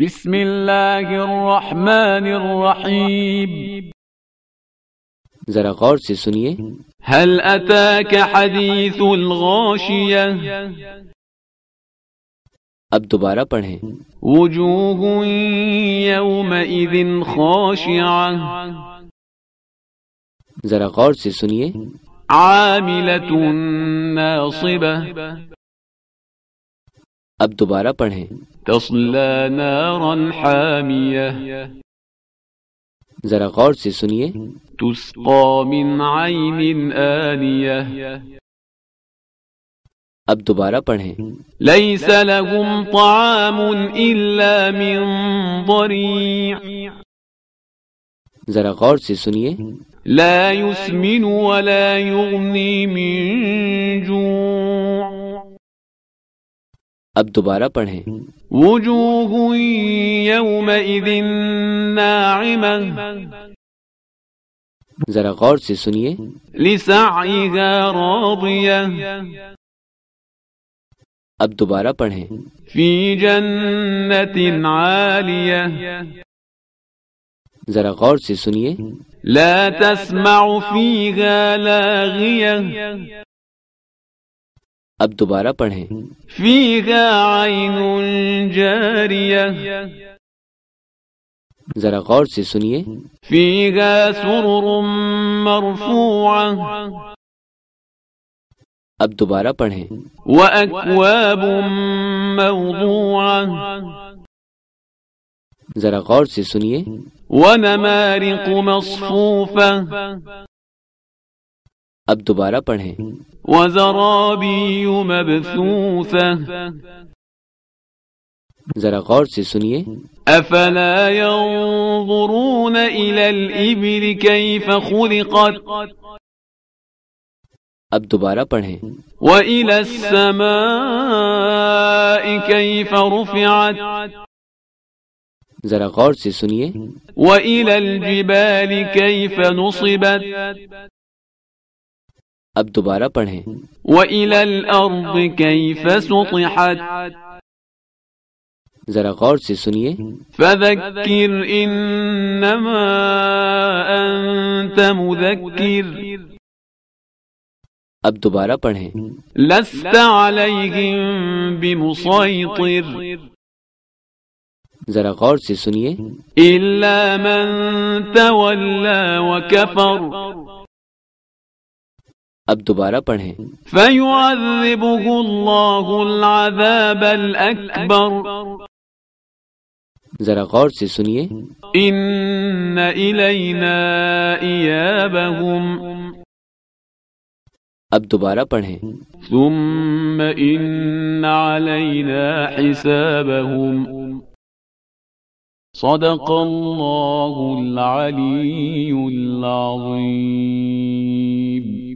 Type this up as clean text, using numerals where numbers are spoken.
بسم اللہ الرحمن الرحیم۔ ذرا غور سے سنیے۔ هل اتاک حدیث الغاشیہ۔ اب دوبارہ پڑھیں۔ وجوہ یومئذ خاشعہ۔ ذرا غور سے سنیے۔ عاملۃ ناصبہ۔ اب دوبارہ پڑھیں۔ تصلی نارا حامیہ۔ ذرا غور سے سنیے۔ تسقى من عین آنیہ۔ اب دوبارہ پڑھیں۔ لیس لهم طعام الا من ضریع۔ ذرا غور سے سنیے۔ لا يسمن ولا يغنی من جوع۔ اب دوبارہ پڑھیں۔ وجوہ یومئذ ناعمہ۔ ذرا غور سے سنیے۔ لسعیها راضیہ۔ اب دوبارہ پڑھیں۔ فی جنت عالیہ۔ ذرا غور سے سنیے۔ لا تسمع فیها لاغیہ۔ اب دوبارہ پڑھیں۔ فیها عین جاریہ۔ ذرا غور سے سنیے۔ فیها سرر مرفوعہ۔ اب دوبارہ پڑھیں۔ وأکواب موضوعہ۔ ذرا غور سے سنیے۔ ونمارق مصفوفہ۔ اب دوبارہ پڑھیں۔ وزرابی مبثوثہ۔ ذرا غور سے سنیے۔ افلا ينظرون إلى الإبل كيف خلقت۔ اب دوبارہ پڑھیں۔ وإلى السماء كيف رفعت۔ ذرا غور سے سنیے۔ وإلى الجبال كيف نصبت۔ اب دوبارہ پڑھیں۔ وإلى الأرض كيف سطحت۔ ذرا غور سے سنیے۔ فذكر إنما أنت مذكر۔ اب دوبارہ پڑھیں۔ لست عليهم بمسيطر۔ ذرا غور سے سنیے۔ إلا من تولى وكفر۔ اب دوبارہ پڑھیں۔ فيعذبه الله العذاب الأكبر۔ ذرا غور سے سنیے۔ إن إلينا إيابهم۔ اب دوبارہ پڑھیں۔ ثم إن علينا حسابهم۔ صدق اللہ العلی العظیم۔